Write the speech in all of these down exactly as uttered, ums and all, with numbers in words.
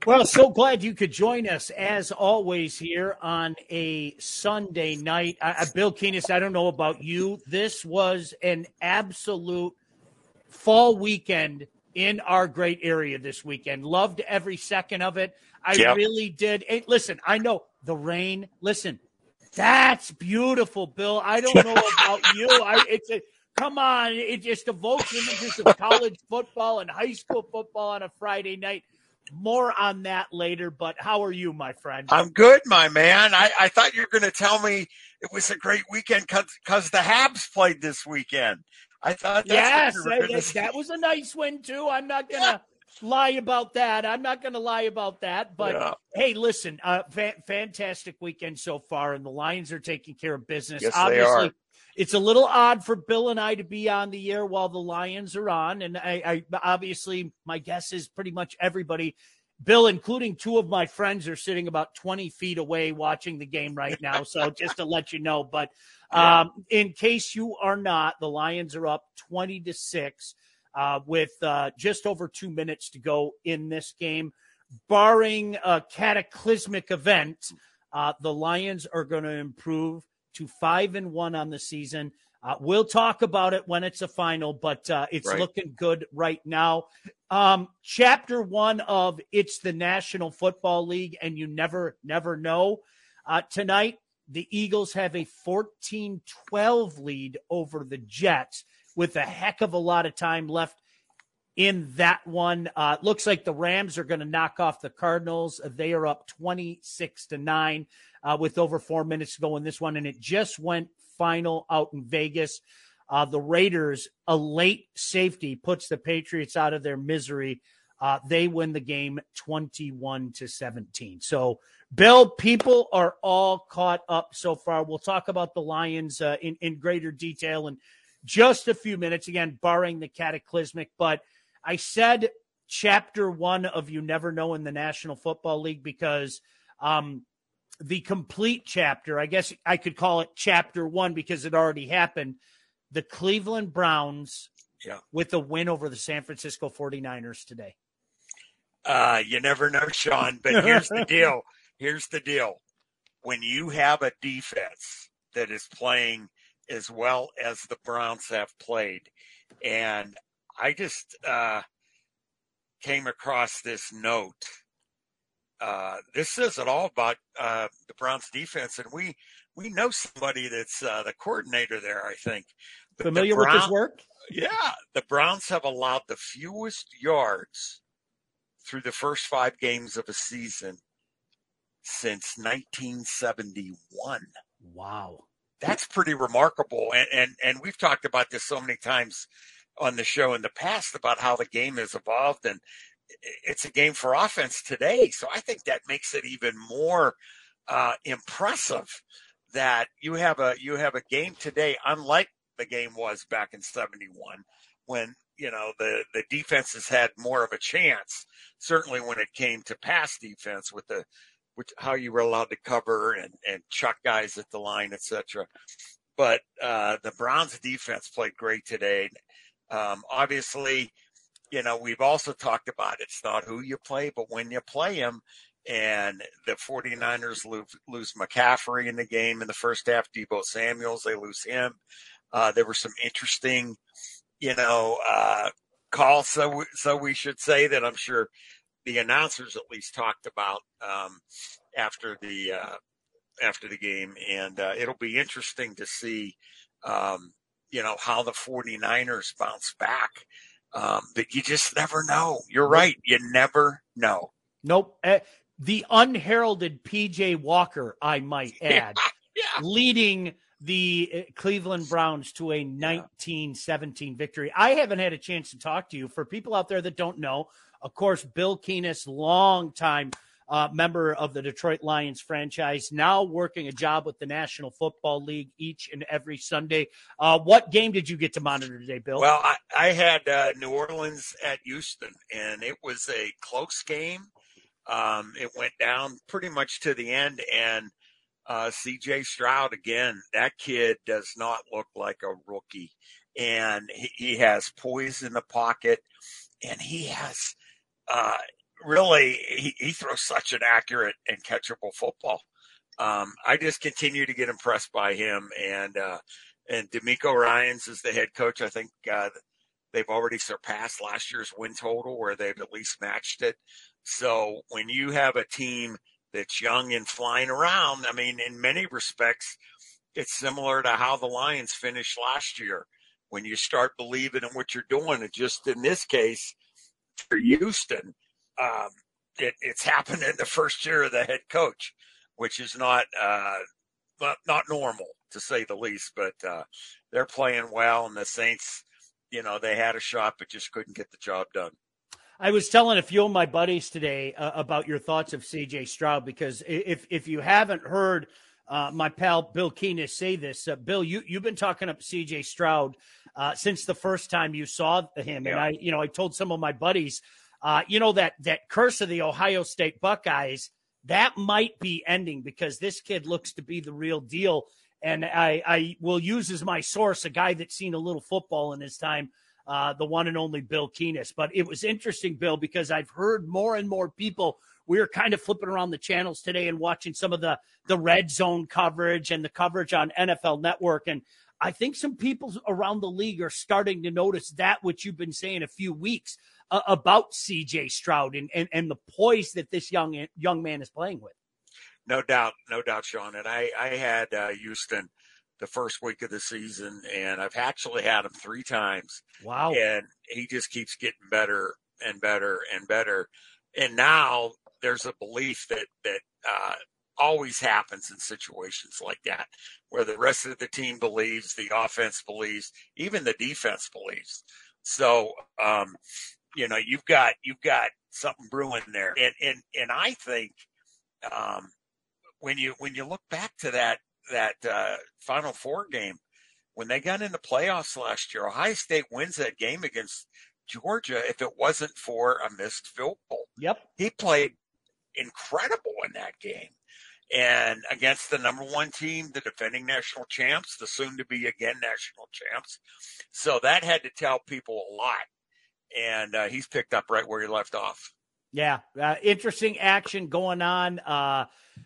Well, so glad you could join us as always here on a Sunday night. I, I, Bill Keenis, I don't know about you. This was an absolute fall weekend in our great area this weekend. Loved every second of it. I Yep. really did. Hey, listen, I know the rain. Listen, that's beautiful, Bill. I don't know about you. I, it's a come on. It just evokes images of college football and high school football on a Friday night. More on that later, but how are you, my friend? I'm good, my man. I, I thought you were going to tell me it was a great weekend because the Habs played this weekend. I thought that's yes, what you were going to that, that was a nice win, too. I'm not going to yeah. lie about that. I'm not going to lie about that. But, yeah. hey, listen, uh, fa- fantastic weekend so far, and the Lions are taking care of business. Yes, Obviously, they are. It's a little odd for Bill and I to be on the air while the Lions are on. And I, I obviously, my guess is pretty much everybody, Bill, including two of my friends, are sitting about twenty feet away watching the game right now. So just to let you know, but um, yeah. in case you are not, the Lions are up twenty to six uh, with uh, just over two minutes to go in this game. Barring a cataclysmic event, uh, the Lions are going to improve to five and one on the season. Uh, we'll talk about it when it's a final, but uh, it's right. looking good right now. Um, chapter one of It's the National Football League, and you never, never know. Uh, tonight, the Eagles have a fourteen twelve lead over the Jets with a heck of a lot of time left in that one. Uh, looks like the Rams are going to knock off the Cardinals. They are up twenty-six to nine uh, with over four minutes to go in this one, and it just went final out in Vegas. Uh, the Raiders, a late safety, puts the Patriots out of their misery. Uh, they win the game twenty-one to seventeen. So, Bill, people are all caught up so far. We'll talk about the Lions uh, in, in greater detail in just a few minutes, again, barring the cataclysmic. But I said chapter one of You Never Know in the National Football League because um, the complete chapter, I guess I could call it chapter one because it already happened. The Cleveland Browns yeah. with a win over the San Francisco forty-niners today. Uh, you never know, Sean, but here's the deal. Here's the deal. When you have a defense that is playing as well as the Browns have played, and I just uh, came across this note. Uh, this says it all about uh, the Browns defense, and we we know somebody that's uh, the coordinator there, I think. But Familiar Brown, with his work? Yeah. The Browns have allowed the fewest yards through the first five games of a season since nineteen seventy-one. Wow. That's pretty remarkable. And, and, and we've talked about this so many times on the show in the past about how the game has evolved, and it's a game for offense today. So I think that makes it even more uh, impressive that you have a you have a game today, unlike the game was back in seventy-one, when you know the the defenses had more of a chance. Certainly when it came to pass defense, with the with how you were allowed to cover and and chuck guys at the line, et cetera. But uh, the Browns defense played great today. Um, obviously, you know, we've also talked about it's not who you play, but when you play them. And the forty-niners lose, lose McCaffrey in the game in the first half. Deebo Samuels, they lose him. Uh, there were some interesting, you know, uh, calls. So we, so we should say that I'm sure the announcers at least talked about um, after the uh, after the game. And uh, it'll be interesting to see, um, you know, how the forty-niners bounce back. Um, but you just never know. You're right. You never know. Nope. Uh, the unheralded P J Walker, I might add, yeah, yeah. leading the Cleveland Browns to a nineteen seventeen victory. I haven't had a chance to talk to you. For people out there that don't know, of course, Bill Keenis, longtime uh, member of the Detroit Lions franchise, now working a job with the National Football League each and every Sunday. Uh, what game did you get to monitor today, Bill? Well, I, I had uh, New Orleans at Houston, and it was a close game. Um, it went down pretty much to the end, and uh, C J Stroud, again, that kid does not look like a rookie, and he, he has poise in the pocket, and he has uh, really, he, he throws such an accurate and catchable football. Um, I just continue to get impressed by him. And uh, and D'Amico Ryans is the head coach. I think uh, they've already surpassed last year's win total, where they've at least matched it. So when you have a team that's young and flying around, I mean, in many respects, it's similar to how the Lions finished last year. When you start believing in what you're doing, and just in this case, for Houston, um, it, it's happened in the first year of the head coach, which is not uh, not, not normal, to say the least. But uh, they're playing well, and the Saints, you know, they had a shot but just couldn't get the job done. I was telling a few of my buddies today uh, about your thoughts of C J Stroud, because if if you haven't heard uh, my pal Bill Keenis say this, uh, Bill, you you've been talking up C J Stroud uh, since the first time you saw him, yeah. and I, you know, I told some of my buddies, uh, you know, that that curse of the Ohio State Buckeyes, that might be ending, because this kid looks to be the real deal. And I, I will use as my source a guy that's seen a little football in his time, uh, the one and only Bill Keenis. But it was interesting, Bill, because I've heard more and more people. We were kind of flipping around the channels today and watching some of the, the red zone coverage and the coverage on N F L Network. And I think some people around the league are starting to notice that, which you've been saying a few weeks uh, about C J Stroud and, and, and the poise that this young young man is playing with. No doubt, no doubt, Sean. And I, I had uh, Houston the first week of the season, and I've actually had him three times. Wow. And he just keeps getting better and better and better. And now there's a belief that, that uh, always happens in situations like that, where the rest of the team believes, the offense believes, even the defense believes. So, um, you know, you've got, you've got something brewing there. And, and, and I think, um, when you, when you look back to that, that, uh, Final Four game, when they got in the playoffs last year, Ohio State wins that game against Georgia. If it wasn't for a missed field goal, yep, he played incredible in that game. And against the number one team, the defending national champs, the soon to be again national champs. So that had to tell people a lot. And uh, he's picked up right where he left off. Yeah. Uh, interesting action going on. Uh,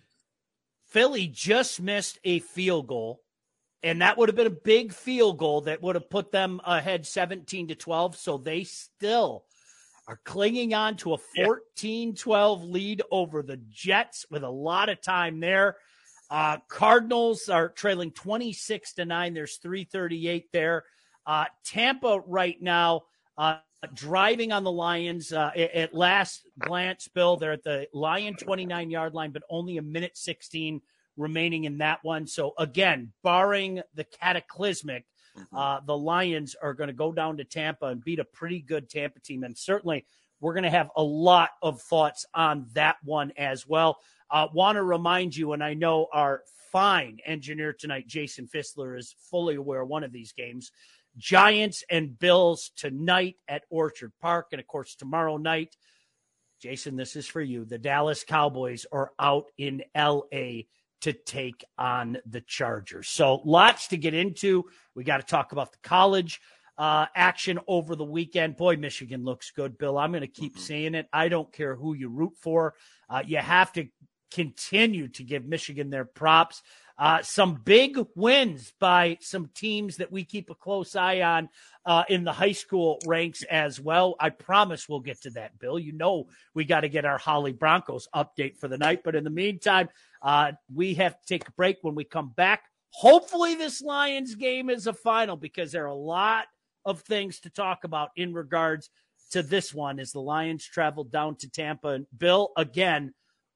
Philly just missed a field goal, and that would have been a big field goal that would have put them ahead seventeen to twelve. So they still are clinging on to a fourteen twelve lead over the Jets with a lot of time there. Uh, Cardinals are trailing twenty-six to nine. There's three thirty-eight there. Uh, Tampa right now uh, driving on the Lions. Uh, at last glance, Bill, they're at the Lion twenty-nine yard line, but only a minute sixteen remaining in that one. So again, barring the cataclysmic, Mm-hmm. Uh, the Lions are going to go down to Tampa and beat a pretty good Tampa team. And certainly we're going to have a lot of thoughts on that one as well. Uh, want to remind you, and I know our fine engineer tonight, Jason Fissler, is fully aware of one of these games. Giants and Bills tonight at Orchard Park. And, of course, tomorrow night, Jason, this is for you. The Dallas Cowboys are out in L A to take on the Chargers. So lots to get into. We got to talk about the college uh, action over the weekend. Boy, Michigan looks good, Bill. I'm going to keep mm-hmm. saying it. I don't care who you root for. Uh, you have to continue to give Michigan their props. Uh, some big wins by some teams that we keep a close eye on uh, in the high school ranks as well. I promise we'll get to that, Bill. You know we got to get our Holly Broncos update for the night. But in the meantime, uh, we have to take a break. When we come back, hopefully this Lions game is a final, because there are a lot of things to talk about in regards to this one as the Lions travel down to Tampa. And Bill, again,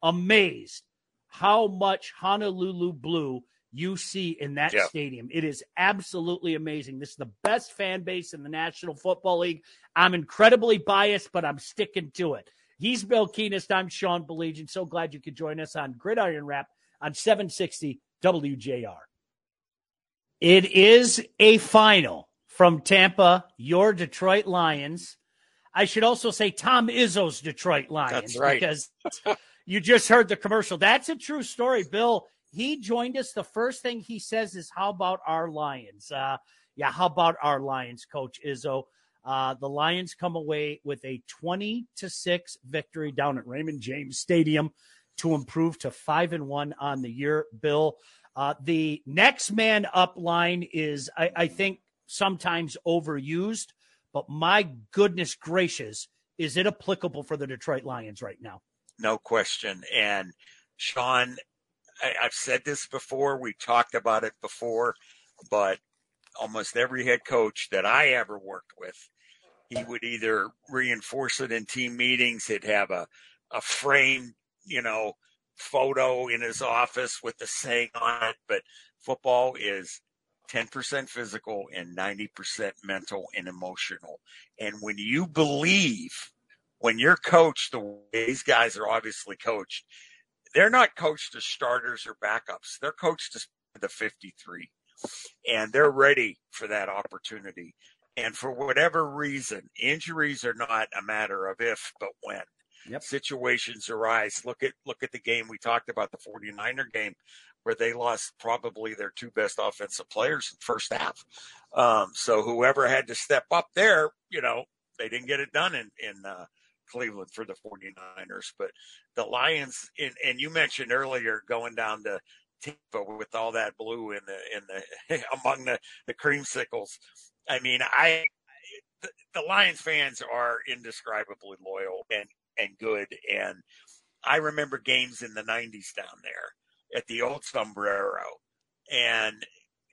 amazed how much Honolulu blue you see in that yeah. stadium. It is absolutely amazing. This is the best fan base in the National Football League. I'm incredibly biased, but I'm sticking to it. He's Bill Keenist. I'm Sean Baligian. So glad you could join us on Gridiron Wrap on seven sixty W J R. It is a final from Tampa, your Detroit Lions. I should also say Tom Izzo's Detroit Lions. That's right. Because you just heard the commercial. That's a true story, Bill. He joined us. The first thing he says is, how about our Lions? Uh, yeah, how about our Lions, Coach Izzo? Uh, the Lions come away with a twenty to six victory down at Raymond James Stadium to improve to five and one on the year. Bill, uh, the next man up line is, I, I think, sometimes overused, but my goodness gracious, is it applicable for the Detroit Lions right now? No question. And Sean, I, I've said this before. We talked about it before, but almost every head coach that I ever worked with, he would either reinforce it in team meetings. He'd have a, a framed, you know, photo in his office with the saying on it. But football is ten percent physical and ninety percent mental and emotional. And when you believe, when you're coached the way these guys are obviously coached, they're not coached as starters or backups. They're coached as the fifty-three. And they're ready for that opportunity. And for whatever reason, injuries are not a matter of if, but when. Yep. Situations arise. Look at look at the game we talked about, the 49er game, where they lost probably their two best offensive players in the first half. Um, so whoever had to step up there, you know, they didn't get it done in, in uh, Cleveland for the 49ers. But the Lions, and, and you mentioned earlier going down to Tampa with all that blue in the in the among the, the creamsicles. I mean, I the, the Lions fans are indescribably loyal and, and good. And I remember games in the nineties down there at the old Sombrero. And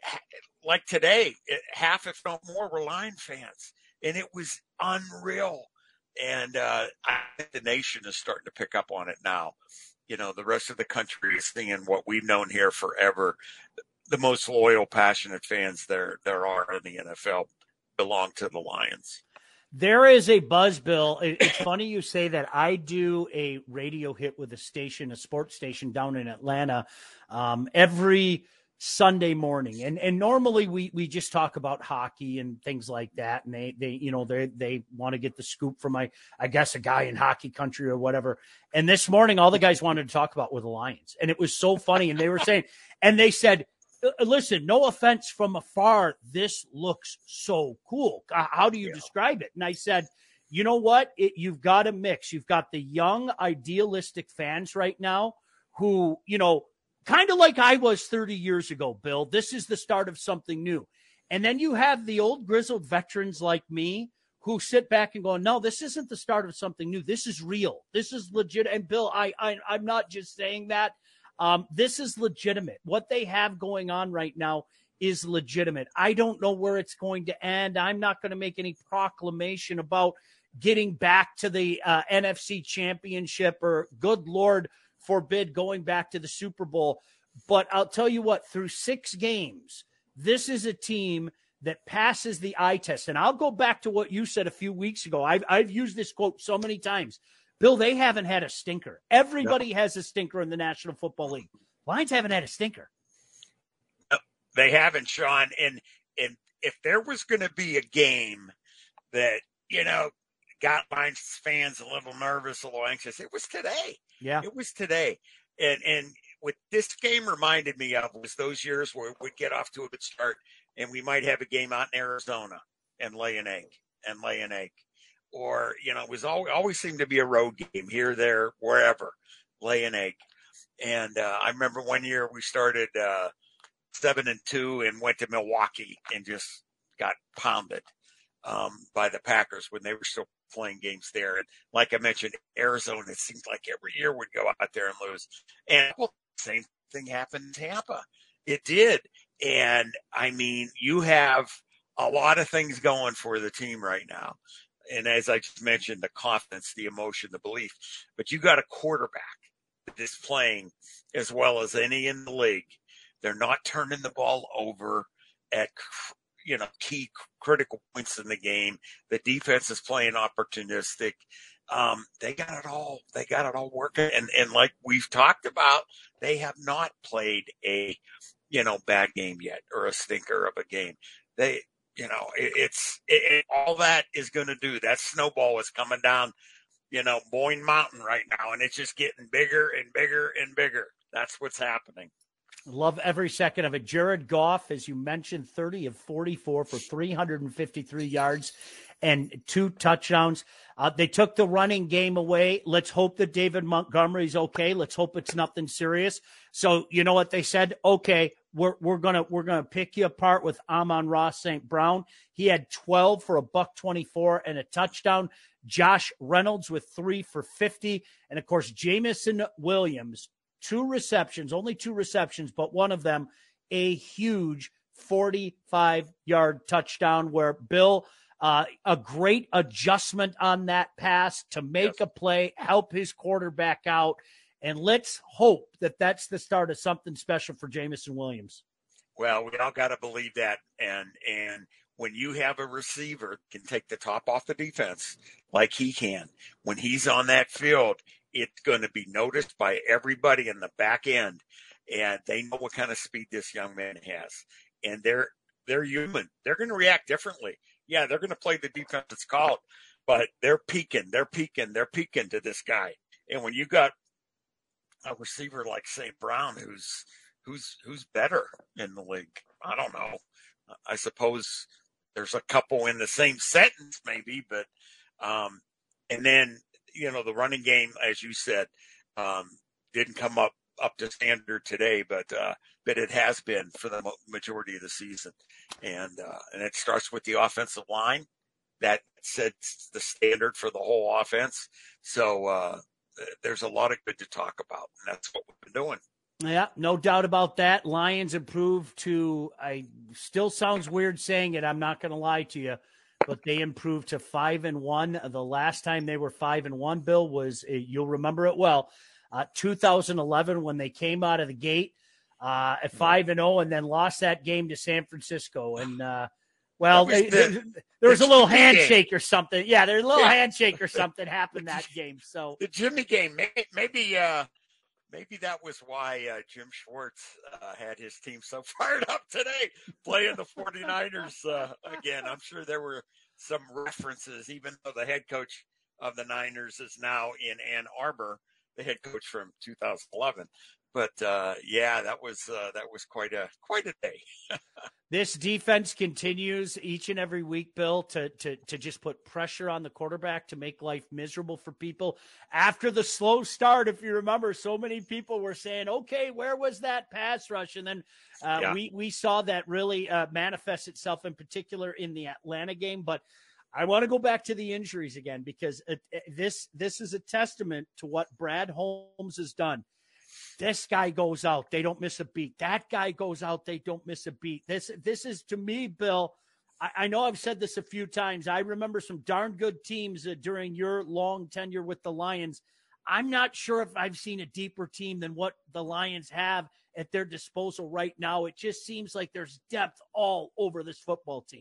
like today, half, if not more, were Lion fans. And it was unreal. And uh, I think the nation is starting to pick up on it now. You know, the rest of the country is seeing what we've known here forever. The most loyal, passionate fans there there are in the N F L belong to the Lions. There is a buzz, Bill. It's funny you say that. I do a radio hit with a station, a sports station down in Atlanta, um, every Sunday morning. And and normally we we just talk about hockey and things like that. And they they you know they they want to get the scoop from my I guess a guy in hockey country or whatever. And this morning all the guys wanted to talk about were the Lions. And it was so funny. And they were saying, and they said, listen, no offense from afar, this looks so cool. How do you yeah. describe it? And I said, you know what? It, you've got a mix. You've got the young idealistic fans right now who, you know, kind of like I was thirty years ago, Bill. This is the start of something new. And then you have the old grizzled veterans like me who sit back and go, no, this isn't the start of something new. This is real. This is legit. And Bill, I, I I'm not just saying that. Um, this is legitimate. What they have going on right now is legitimate. I don't know where it's going to end. I'm not going to make any proclamation about getting back to the uh, N F C championship or, good Lord forbid, going back to the Super Bowl. But I'll tell you what, through six games, this is a team that passes the eye test. And I'll go back to what you said a few weeks ago. I've, I've used this quote so many times. Bill, they haven't had a stinker. Everybody no. has a stinker in the National Football League. Lions haven't had a stinker. No, they haven't, Sean. And, and if there was going to be a game that, you know, got Lions fans a little nervous, a little anxious, it was today. Yeah. It was today. And and what this game reminded me of was those years where we'd get off to a good start and we might have a game out in Arizona and lay an egg and lay an egg. Or, you know, it was always, always seemed to be a road game here, there, wherever, lay an egg. And uh, I remember one year we started uh, seven and two and went to Milwaukee and just got pounded um, by the Packers when they were still playing games there. And like I mentioned, Arizona, it seems like every year would go out there and lose. And well, same thing happened in Tampa. It did. And I mean, you have a lot of things going for the team right now. And as I just mentioned, the confidence, the emotion, the belief. But you got a quarterback that is playing as well as any in the league. They're not turning the ball over at, you know, key critical points in the game. The defense is playing opportunistic. Um, they got it all. They got it all working. And and like we've talked about, they have not played a, you know, bad game yet or a stinker of a game. They. You know, it, it's it, it, all that is going to do. That snowball is coming down, you know, Boyne Mountain right now, and it's just getting bigger and bigger and bigger. That's what's happening. Love every second of it. Jared Goff, as you mentioned, thirty of forty-four for three hundred fifty-three yards and two touchdowns. Uh, they took the running game away. Let's hope that David Montgomery's okay. Let's hope it's nothing serious. So you know what they said? Okay, we're we're gonna we're gonna pick you apart with Amon-Ra Saint Brown. He had twelve for a buck twenty-four and a touchdown. Josh Reynolds with three for fifty, and of course Jameson Williams, two receptions, only two receptions, but one of them a huge forty-five yard touchdown where Bill. Uh, a great adjustment on that pass to make yes. a play, help his quarterback out, and let's hope that that's the start of something special for Jameson Williams. Well, we all got to believe that, and and when you have a receiver that can take the top off the defense like he can, when he's on that field, it's going to be noticed by everybody in the back end, and they know what kind of speed this young man has, and they're they're human. They're going to react differently. Yeah, they're going to play the defense it's called, but they're peeking, they're peeking, they're peeking to this guy. And when you got a receiver like Saint Brown, who's who's who's better in the league, I don't know. I suppose there's a couple in the same sentence, maybe, but um, and then you know the running game, as you said, um, didn't come up up to standard today, but uh, but it has been for the majority of the season, and uh, and it starts with the offensive line that sets the standard for the whole offense. So uh, there's a lot of good to talk about, and that's what we've been doing. Yeah, no doubt about that. Lions improved to. I still sounds weird saying it. I'm not going to lie to you, but they improved to five and one. The last time they were five and one, Bill, was you'll remember it well. Uh, two thousand eleven when they came out of the gate uh, at five and zero, and then lost that game to San Francisco. And uh, well, they, the, they, there was a little handshake game. or something. Yeah, there's a little yeah. handshake or something happened that game. So the Jimmy game, maybe maybe, uh, maybe that was why uh, Jim Schwartz uh, had his team so fired up today playing the 49ers uh, again. I'm sure there were some references, even though the head coach of the Niners is now in Ann Arbor. The head coach from two thousand eleven, but uh, yeah, that was uh, that was quite a quite a day. This defense continues each and every week, Bill, to to to just put pressure on the quarterback to make life miserable for people. After the slow start, if you remember, so many people were saying, "Okay, where was that pass rush?" And then uh, yeah. we we saw that really uh, manifest itself, in particular in the Atlanta game, but. I want to go back to the injuries again because it, it, this this is a testament to what Brad Holmes has done. This guy goes out, they don't miss a beat. That guy goes out, they don't miss a beat. This this is, to me, Bill, I, I know I've said this a few times. I remember some darn good teams uh, during your long tenure with the Lions. I'm not sure if I've seen a deeper team than what the Lions have at their disposal right now. It just seems like there's depth all over this football team.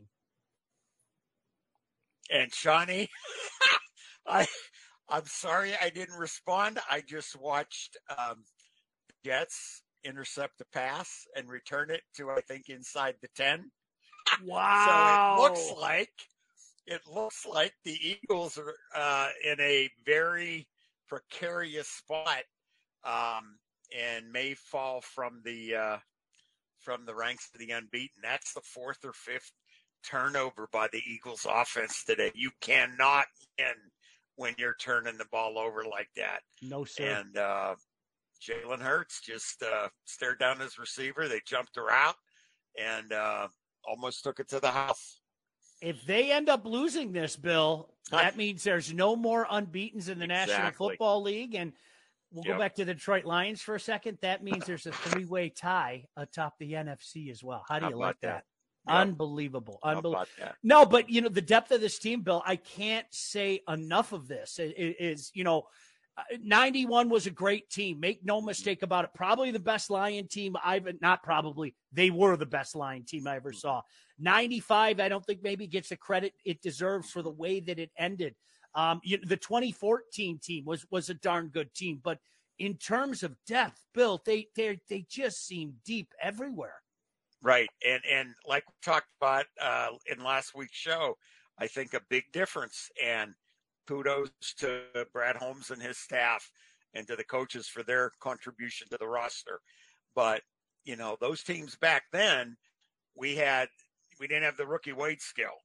And Shawnee, I, I'm sorry I didn't respond. I just watched um, Jets intercept the pass and return it to, I think, inside the ten. Wow. So it looks like it looks like the Eagles are uh, in a very precarious spot um, and may fall from the uh, from the ranks of the unbeaten. That's the fourth or fifth turnover by the Eagles offense today. You cannot win when you're turning the ball over like that. No, sir. And uh, Jalen Hurts just uh, stared down his receiver. They jumped around and uh, almost took it to the house. If they end up losing this, Bill, that means there's no more unbeatens in the exactly. National Football League. And we'll yep. go back to the Detroit Lions for a second. That means there's a three-way tie atop the N F C as well. How do you How like that? that? Yep. Unbelievable. Unbelievable. No, but, you know, the depth of this team, Bill, I can't say enough of this. It, it is, you know, ninety-one was a great team. Make no mistake about it. Probably the best Lion team I've – not probably. They were the best Lion team I ever saw. ninety-five, I don't think maybe gets the credit it deserves for the way that it ended. Um, you, the twenty fourteen team was was a darn good team. But in terms of depth, Bill, they they they just seem deep everywhere. Right. And and like we talked about uh, in last week's show, I think a big difference, and kudos to Brad Holmes and his staff and to the coaches for their contribution to the roster. But, you know, those teams back then, we had, we didn't have the rookie wage skill.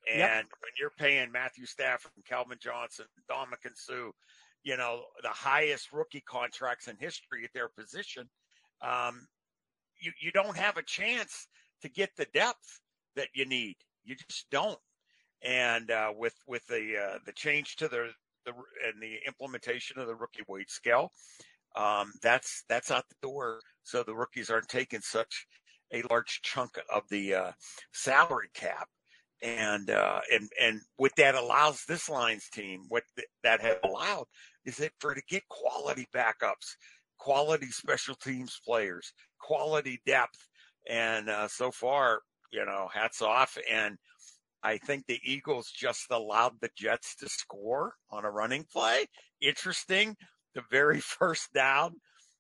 And Yep. when you're paying Matthew Stafford and Calvin Johnson, Dominican Sue, you know, the highest rookie contracts in history at their position, um, you, you don't have a chance to get the depth that you need. You just don't. And uh, with with the uh, the change to the, the and the implementation of the rookie wage scale, um, that's that's out the door. So the rookies aren't taking such a large chunk of the uh, salary cap. And uh, and and what that allows this Lions team, what th- that has allowed, is that for to get quality backups, quality special teams players, quality depth, and uh, so far, you know, hats off. And I think the Eagles just allowed the Jets to score on a running play. Interesting. The very first down,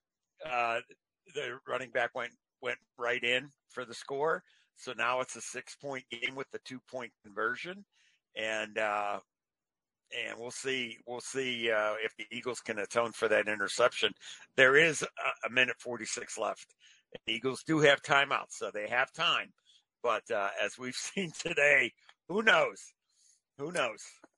uh, the running back went went right in for the score. So now it's a six-point game with the two-point conversion, and uh, and we'll see we'll see uh, if the Eagles can atone for that interception. There is a, a minute forty-six left. The Eagles do have timeouts, so they have time. But uh, as we've seen today, who knows? Who knows?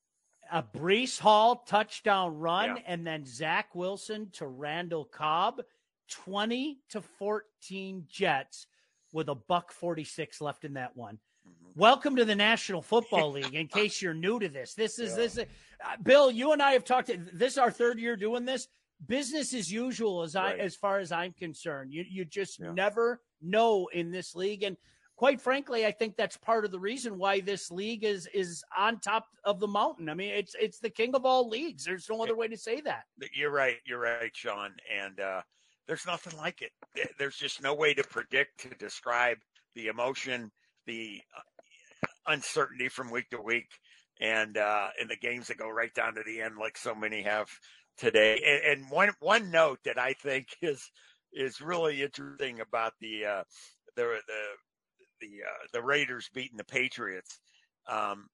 A Breece Hall touchdown run, Yeah. and then Zach Wilson to Randall Cobb, twenty to fourteen Jets with a buck forty-six left in that one. Mm-hmm. Welcome to the National Football League. In case you're new to this, this is yeah. this. Uh, Bill, you and I have talked. This is our third year doing this. Business as usual, as right. I as far as I'm concerned. You you just yeah. never know in this league, and quite frankly, I think that's part of the reason why this league is is on top of the mountain. I mean, it's it's the king of all leagues. There's no other way to say that. You're right. You're right, Sean. And uh, there's nothing like it. There's just no way to predict, to describe the emotion, the uncertainty from week to week, and uh, and the games that go right down to the end, like so many have today. And, and one one note that I think is is really interesting about the uh, the the the uh, the Raiders beating the Patriots. Um,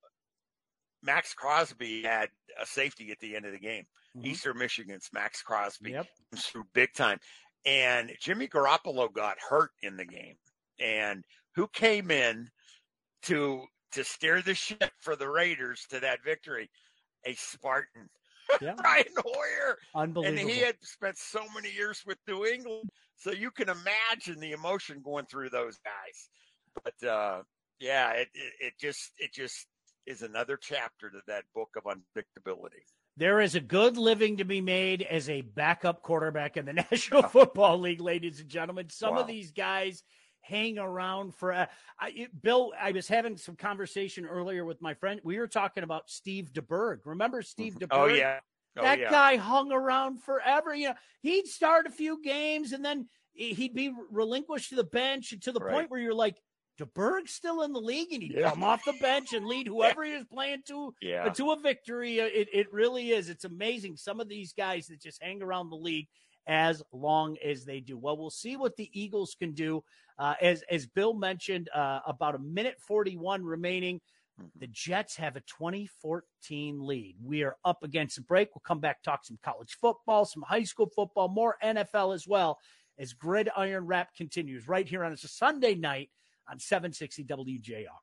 Max Crosby had a safety at the end of the game. Mm-hmm. Eastern Michigan's Max Crosby yep. comes through big time. And Jimmy Garoppolo got hurt in the game. And who came in to to steer the ship for the Raiders to that victory? A Spartan. Yeah. Brian Hoyer. Unbelievable. And he had spent so many years with New England. So you can imagine the emotion going through those guys. But uh, yeah, it, it it just it just is another chapter to that book of unpredictability. There is a good living to be made as a backup quarterback in the National Football League, ladies and gentlemen. Some wow. of these guys hang around for uh, I, Bill. I was having some conversation earlier with my friend. We were talking about Steve DeBerg. Remember Steve DeBerg? Oh yeah, oh, that yeah. guy hung around forever. You know, he'd start a few games and then he'd be relinquished to the bench to the right. point where you're like, DeBerg's still in the league, and he'd yeah. come off the bench and lead whoever yeah. he was playing to yeah. uh, to a victory. It, it really is. It's amazing. Some of these guys that just hang around the league as long as they do. Well, we'll see what the Eagles can do. Uh, as as Bill mentioned, uh, about a minute forty-one remaining. The Jets have a twenty fourteen lead. We are up against a break. We'll come back, talk some college football, some high school football, more N F L as well as Gridiron Wrap continues right here on a Sunday night on seven sixty W J R.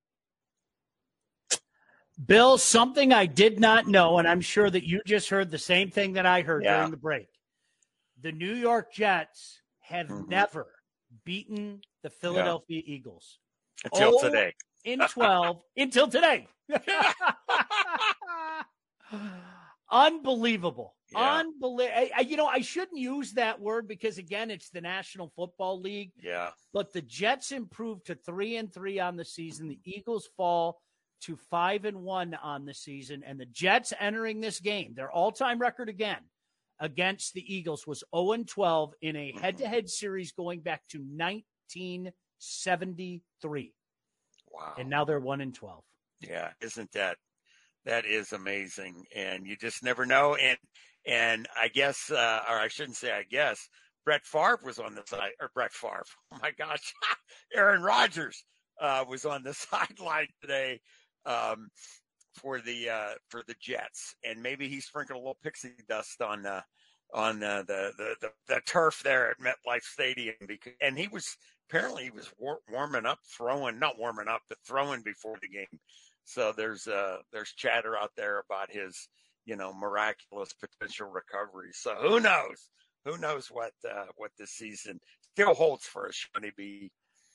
Bill, something I did not know, and I'm sure that you just heard the same thing that I heard yeah. during the break. The New York Jets have mm-hmm. never beaten the Philadelphia yeah. Eagles. Until oh, today. In twelve, until today. Unbelievable. Yeah. Unbelievable. You know, I shouldn't use that word because, again, it's the National Football League. Yeah. But the Jets improved to three and three on the season. The Eagles fall to five and one on the season. And the Jets entering this game, their all-time record again against the Eagles was oh and twelve in a head-to-head series going back to nineteen seventy-three. Wow. And now they're one and twelve. Yeah. Isn't that, that is amazing. And you just never know. And, and I guess, uh, or I shouldn't say, I guess Brett Favre was on the side or Brett Favre. Oh my gosh. Aaron Rodgers, uh, was on the sideline today, um, for the, uh, for the Jets. And maybe he sprinkled a little pixie dust on, uh, on uh, the, the, the, the turf there at MetLife Stadium. Because, and he was, apparently he was war- warming up, throwing, not warming up, but throwing before the game. So there's uh there's chatter out there about his, you know, miraculous potential recovery. So who knows? Who knows what uh, what this season still holds for us, Shawnee B.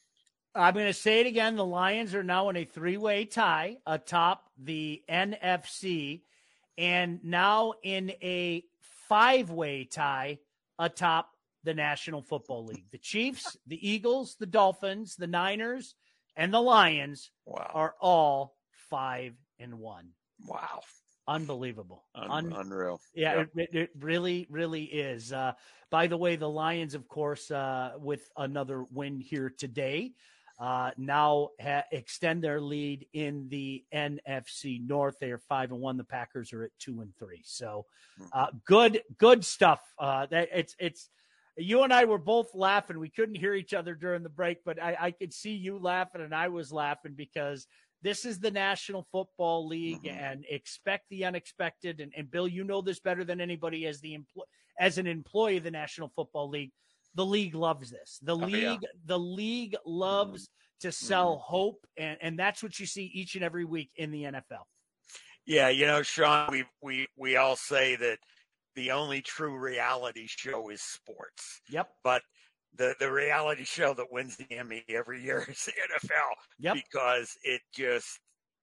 I'm going to say it again. The Lions are now in a three-way tie atop the N F C and now in a five-way tie atop the National Football League. The Chiefs, the Eagles, the Dolphins, the Niners, and the Lions wow. are all five and one. Wow. Unbelievable. Un- Un- unreal. Yeah, yep. it, it really, really is. Uh, by the way, the Lions, of course, uh, with another win here today, uh, now ha- extend their lead in the N F C North. They are five and one. The Packers are at two and three. So uh, good, good stuff. Uh, that it's, it's, you and I were both laughing. We couldn't hear each other during the break, but I, I could see you laughing and I was laughing because this is the National Football League, mm-hmm. and expect the unexpected. And, and Bill, you know this better than anybody as the empl- as an employee of the National Football League. The league loves this. The oh, league, yeah. the league loves mm-hmm. to sell mm-hmm. hope, and, and that's what you see each and every week in the N F L. Yeah, you know, Sean, we we we all say that the only true reality show is sports. Yep. But the the reality show that wins the Emmy every year is the N F L. Yep. Because it just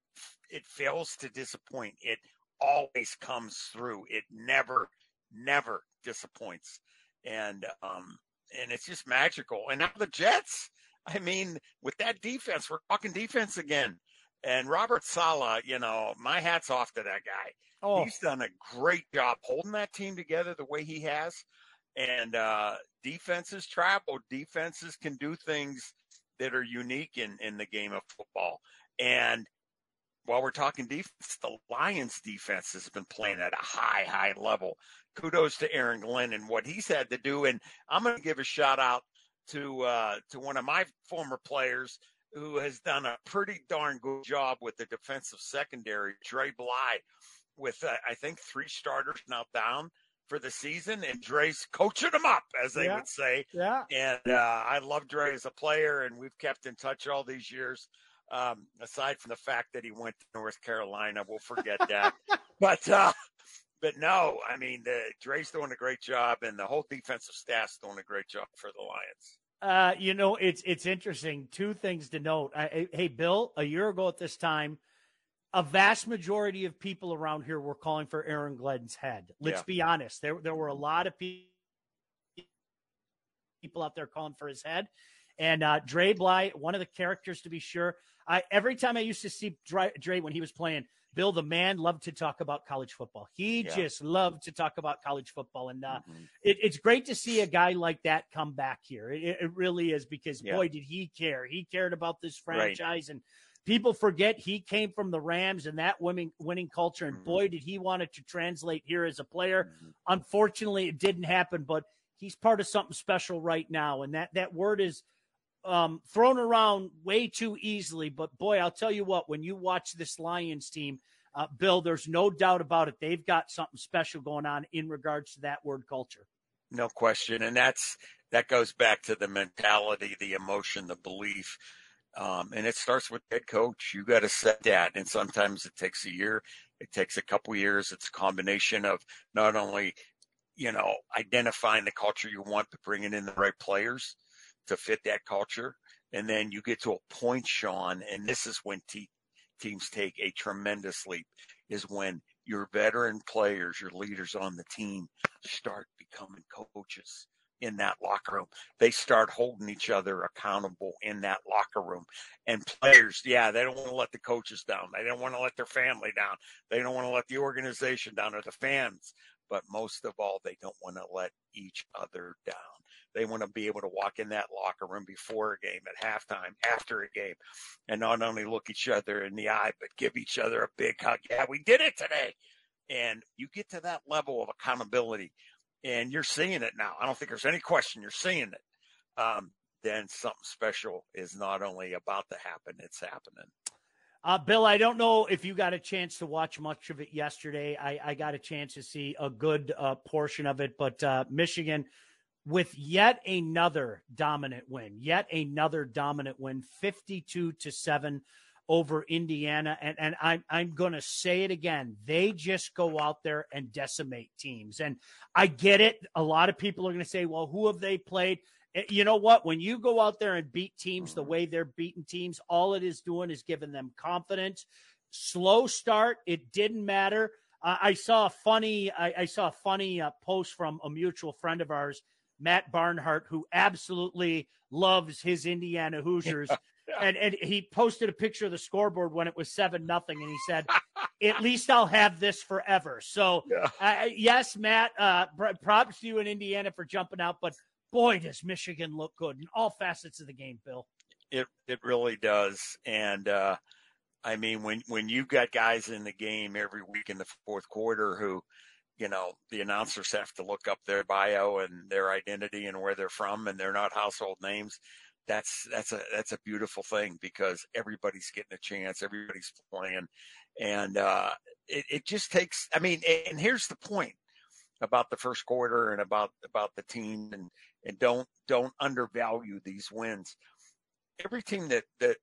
it fails to disappoint. It always comes through. It never, never disappoints. And um and it's just magical. And now the Jets, I mean, with that defense, we're talking defense again. And Robert Saleh, you know, my hat's off to that guy. Oh. He's done a great job holding that team together the way he has. And uh, defenses travel. Defenses can do things that are unique in, in the game of football. And while we're talking defense, the Lions defense has been playing at a high, high level. Kudos to Aaron Glenn and what he's had to do. And I'm going to give a shout out to uh, to one of my former players who has done a pretty darn good job with the defensive secondary, Dre Bly, with, uh, I think, three starters now down for the season, and Dre's coaching them up, as they yeah. would say. Yeah. And uh, I love Dre as a player, and we've kept in touch all these years. Um, aside from the fact that he went to North Carolina, we'll forget that. but uh, but no, I mean, the, Dre's doing a great job, and the whole defensive staff's doing a great job for the Lions. Uh, you know, it's it's interesting. Two things to note. I, hey, Bill, a year ago at this time, a vast majority of people around here were calling for Aaron Glenn's head. Let's yeah. be honest. There there were a lot of people people out there calling for his head. And uh, Dre Bly, one of the characters to be sure. I every time I used to see Dre, Dre when he was playing, Bill, the man, loved to talk about college football. He yeah. just loved to talk about college football. And uh, mm-hmm. it, it's great to see a guy like that come back here. It, it really is because, yeah. boy, did he care. He cared about this franchise. Right. And people forget he came from the Rams and that winning, winning culture. And, mm-hmm. boy, did he want it to translate here as a player. Mm-hmm. Unfortunately, it didn't happen. But he's part of something special right now. And that, that word is um, thrown around way too easily. But, boy, I'll tell you what, when you watch this Lions team, uh, Bill, there's no doubt about it. They've got something special going on in regards to that word culture. No question. And that's that goes back to the mentality, the emotion, the belief. Um, and it starts with head coach. You got to set that. And sometimes it takes a year. It takes a couple years. It's a combination of not only, you know, identifying the culture you want, but bringing in the right players to fit that culture. And then you get to a point, Sean, and this is when te- teams take a tremendous leap, is when your veteran players, your leaders on the team start becoming coaches in that locker room. They start holding each other accountable in that locker room. And players, yeah, they don't want to let the coaches down. They don't want to let their family down. They don't want to let the organization down or the fans. But most of all, they don't want to let each other down. They want to be able to walk in that locker room before a game, at halftime, after a game, and not only look each other in the eye, but give each other a big hug. Yeah, we did it today. And you get to that level of accountability, and you're seeing it now. I don't think there's any question you're seeing it. Um, then something special is not only about to happen, it's happening. Uh, Bill, I don't know if you got a chance to watch much of it yesterday. I, I got a chance to see a good uh, portion of it, but uh, Michigan with yet another dominant win, yet another dominant win, fifty-two to seven over Indiana. And, and I'm, I'm going to say it again. They just go out there and decimate teams. And I get it. A lot of people are going to say, well, who have they played? You know what? When you go out there and beat teams the way they're beating teams, all it is doing is giving them confidence. Slow start. It didn't matter. Uh, I saw a funny, I, I saw a funny uh, post from a mutual friend of ours, Matt Barnhart, who absolutely loves his Indiana Hoosiers. Yeah. And, and he posted a picture of the scoreboard when it was seven nothing, and he said, at least I'll have this forever. So, yeah. uh, yes, Matt, uh, props to you in Indiana for jumping out, but boy, does Michigan look good in all facets of the game, Bill. It it really does. And, uh, I mean, when, when you've got guys in the game every week in the fourth quarter who, you know, the announcers have to look up their bio and their identity and where they're from, and they're not household names, that's that's a that's a beautiful thing, because everybody's getting a chance, everybody's playing. And uh, it, it just takes – I mean, and here's the point about the first quarter and about about the team, and, and don't don't undervalue these wins. Every team that, that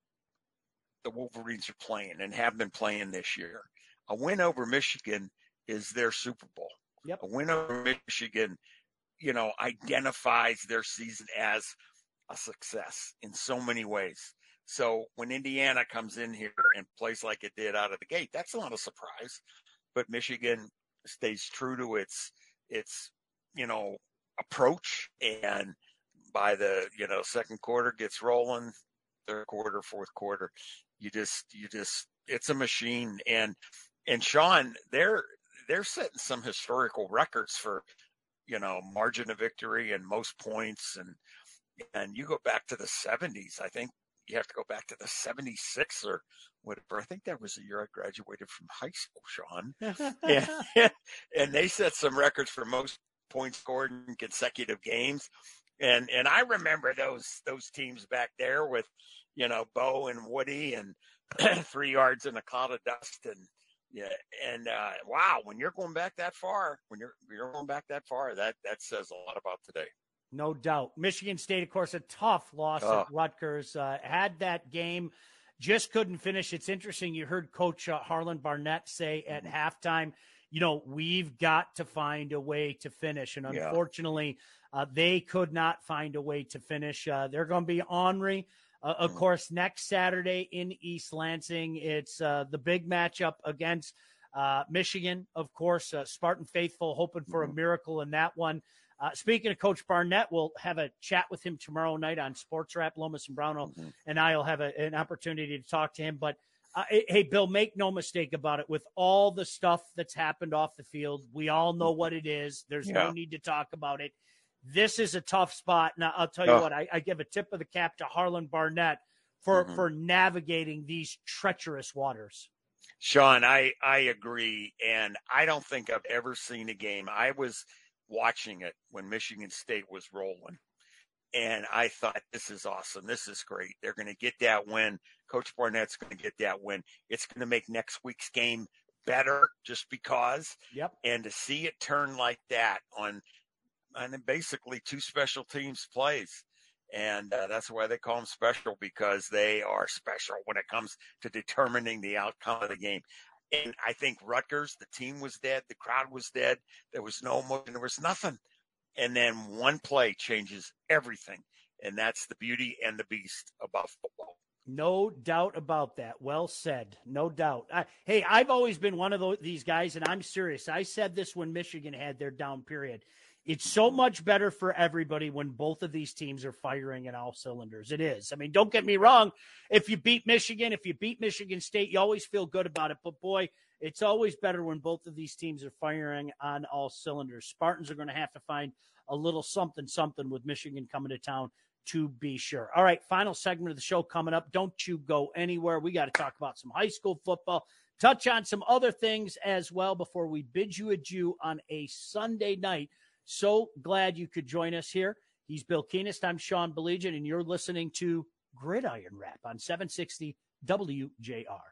the Wolverines are playing and have been playing this year, a win over Michigan is their Super Bowl. Yep. A win over Michigan, you know, identifies their season as a success in so many ways. So when Indiana comes in here and plays like it did out of the gate, that's not a surprise. But Michigan stays true to its its you know approach, and by the you know second quarter gets rolling, third quarter, fourth quarter, you just you just it's a machine. And and Sean, they're they're setting some historical records for you know margin of victory and most points, and and you go back to the seventies. I think you have to go back to the seventy-six or whatever. I think that was the year I graduated from high school, Sean. and, and they set some records for most points scored in consecutive games. And and I remember those those teams back there with, you know, Bo and Woody and three yards in a cloud of dust. And yeah, and uh, wow, when you're going back that far, when you're you're going back that far, that that says a lot about today. No doubt. Michigan State, of course, a tough loss oh. at Rutgers. Uh, had that game, just couldn't finish. It's interesting. You heard Coach uh, Harlan Barnett say at mm-hmm. halftime, you know, we've got to find a way to finish. And unfortunately, yeah. uh, they could not find a way to finish. Uh, they're going to be ornery. Uh, of mm-hmm. course, next Saturday in East Lansing, it's uh, the big matchup against uh, Michigan. Of course, uh, Spartan Faithful hoping for mm-hmm. a miracle in that one. Uh, speaking of Coach Barnett, we'll have a chat with him tomorrow night on Sports Wrap. Lomas and Brownell mm-hmm. and I will have a, an opportunity to talk to him. But, uh, hey, Bill, make no mistake about it. With all the stuff that's happened off the field, we all know what it is. There's yeah. no need to talk about it. This is a tough spot. Now, I'll tell you oh. what, I, I give a tip of the cap to Harlan Barnett for, mm-hmm. for navigating these treacherous waters. Sean, I, I agree. And I don't think I've ever seen a game. I was – watching it when Michigan State was rolling, and I thought, this is awesome. This is great. They're going to get that win. Coach Barnett's going to get that win. It's going to make next week's game better just because. Yep. And to see it turn like that on, on basically two special teams plays. And uh, that's why they call them special, because they are special when it comes to determining the outcome of the game. And I think Rutgers, the team was dead. The crowd was dead. There was no emotion. There was nothing. And then one play changes everything. And that's the beauty and the beast about football. No doubt about that. Well said. No doubt. I, hey, I've always been one of those, these guys, and I'm serious. I said this when Michigan had their down period. It's so much better for everybody when both of these teams are firing at all cylinders. It is. I mean, don't get me wrong. If you beat Michigan, if you beat Michigan State, you always feel good about it. But, boy, it's always better when both of these teams are firing on all cylinders. Spartans are going to have to find a little something, something with Michigan coming to town, to be sure. All right, final segment of the show coming up. Don't you go anywhere. We got to talk about some high school football, touch on some other things as well before we bid you adieu on a Sunday night. So glad you could join us here. He's Bill Keenest. I'm Sean Baligian, and you're listening to Gridiron Wrap on seven sixty W J R.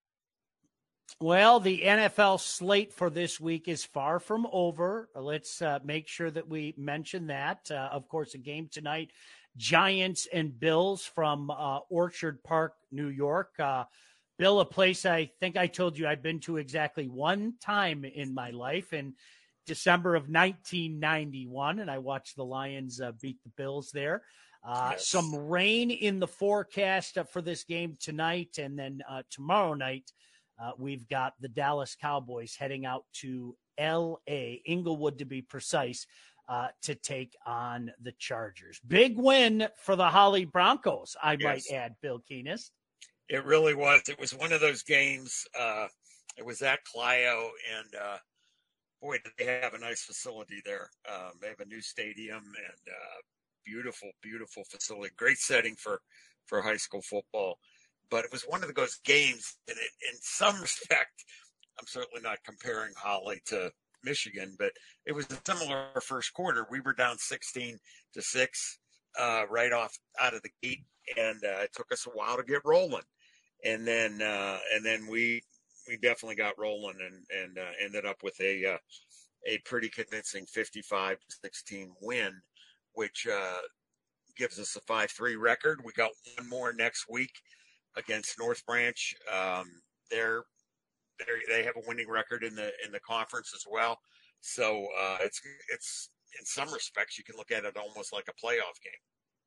Well, the N F L slate for this week is far from over. Let's uh, make sure that we mention that. Uh, of course, a game tonight, Giants and Bills from uh, Orchard Park, New York. Uh, Bill, a place I think I told you I've been to exactly one time in my life, in December of nineteen ninety-one, and I watched the Lions uh, beat the Bills there. Uh, Yes. Some rain in the forecast uh, for this game tonight, and then uh, tomorrow night uh, we've got the Dallas Cowboys heading out to L A, Inglewood to be precise, uh, to take on the Chargers. Big win for the Holly Broncos, I Yes. might add, Bill Keenist. It really was. It was one of those games. Uh, it was at Clio, and uh, boy, did they have a nice facility there. Um, they have a new stadium and uh, beautiful, beautiful facility. Great setting for, for high school football. But it was one of those games, and it, in some respect, I'm certainly not comparing Holly to Michigan, but it was a similar first quarter. We were down sixteen to six uh, right off out of the gate, and uh, it took us a while to get rolling. And then, uh, and then we we definitely got rolling, and and uh, ended up with a uh, a pretty convincing fifty-five to sixteen win, which uh, gives us a five three record. We got one more next week against North Branch. Um, they're they they have a winning record in the in the conference as well. So uh, it's it's in some respects you can look at it almost like a playoff game.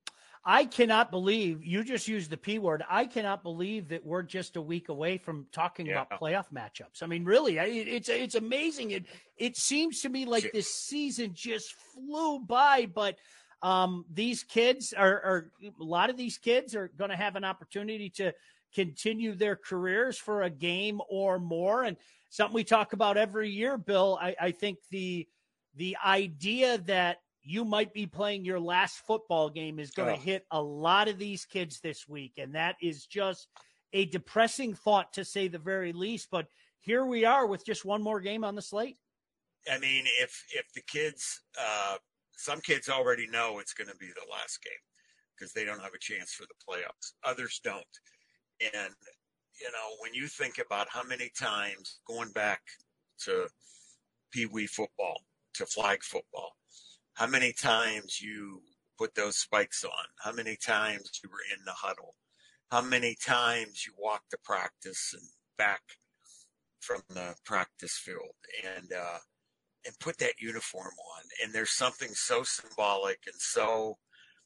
I cannot believe you just used the P word. I cannot believe that we're just a week away from talking Yeah. about playoff matchups. I mean, really, it, it's it's amazing. It it seems to me like this season just flew by, but um, these kids are, are a lot of these kids are going to have an opportunity to continue their careers for a game or more, and something we talk about every year, Bill. I, I think the the idea that you might be playing your last football game is going to Oh. hit a lot of these kids this week. And that is just a depressing thought, to say the very least. But here we are with just one more game on the slate. I mean, if if the kids, uh, some kids already know it's going to be the last game because they don't have a chance for the playoffs. Others don't. And, you know, when you think about how many times going back to Pee Wee football, to flag football, how many times you put those spikes on, how many times you were in the huddle, how many times you walked to practice and back from the practice field, and uh, and put that uniform on. And there's something so symbolic and so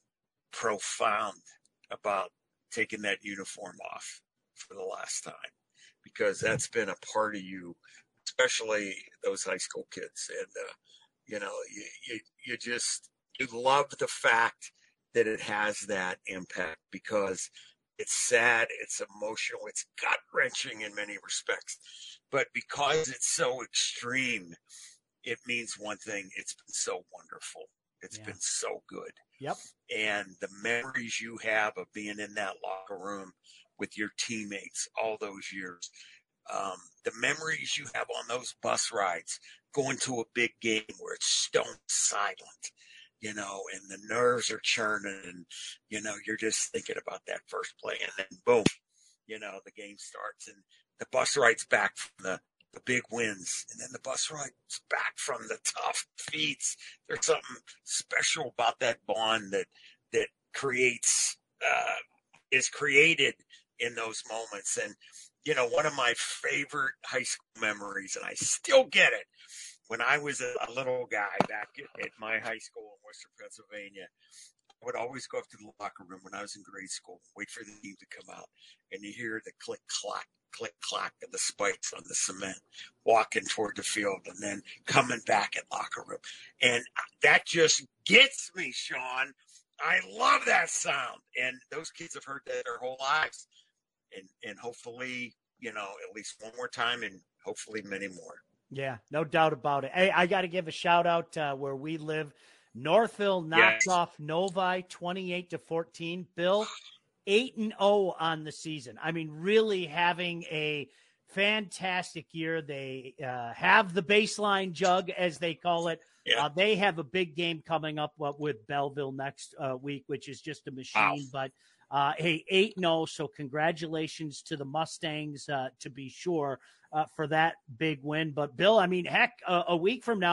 profound about taking that uniform off for the last time, because that's been a part of you, especially those high school kids. And, uh, you know, you, you, you just, you love the fact that it has that impact, because it's sad, it's emotional, it's gut wrenching in many respects. But because it's so extreme, it means one thing: it's been so wonderful. It's Yeah. been so good. Yep. And the memories you have of being in that locker room with your teammates all those years, um, the memories you have on those bus rides, going to a big game where it's stone silent, you know, and the nerves are churning, and, you know, you're just thinking about that first play, and then boom, you know, the game starts, and the bus ride's back from the, the big wins, and then the bus ride's back from the tough feats. There's something special about that bond that, that creates, uh, is created in those moments. And, you know, one of my favorite high school memories, and I still get it, when I was a, a little guy back at, at my high school in Worcester, Pennsylvania, I would always go up to the locker room when I was in grade school, wait for the team to come out, and you hear the click, clack, click, clack of the spikes on the cement, walking toward the field, and then coming back at locker room. And that just gets me, Sean. I love that sound. And those kids have heard that their whole lives. And, and hopefully, you know, at least one more time, and hopefully many more. Yeah, no doubt about it. Hey, I got to give a shout out uh, where we live. Northville knocks Yes. off Novi twenty-eight to fourteen. Bill, eight and oh on the season. I mean, really having a fantastic year. They uh, have the baseline jug, as they call it. Yeah. Uh, they have a big game coming up uh, with Belleville next uh, week, which is just a machine. Wow. But uh, hey, eight and oh, so congratulations to the Mustangs, uh, to be sure, uh, for that big win. But Bill, I mean, heck, uh, a week from now,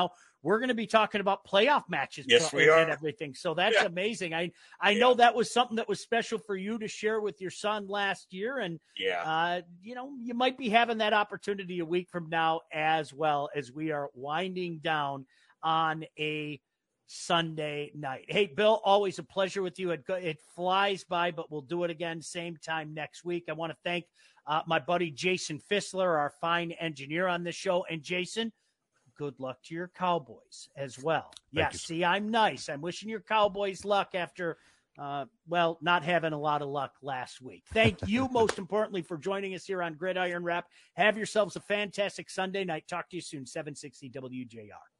we're going to be talking about playoff matches. Yes, we and, are. and everything. So that's Yeah. amazing. I, I Yeah. know that was something that was special for you to share with your son last year. And, Yeah. uh, you know, you might be having that opportunity a week from now as well, as we are winding down on a Sunday night. Hey, Bill, always a pleasure with you. It, it flies by, but we'll do it again same time next week. I want to thank uh, my buddy Jason Fissler, our fine engineer on the show. And Jason, good luck to your Cowboys as well. Thank Yes, you. see, I'm nice. I'm wishing your Cowboys luck after, uh, well, not having a lot of luck last week. Thank you, most importantly, for joining us here on Gridiron Wrap. Have yourselves a fantastic Sunday night. Talk to you soon, seven sixty W J R.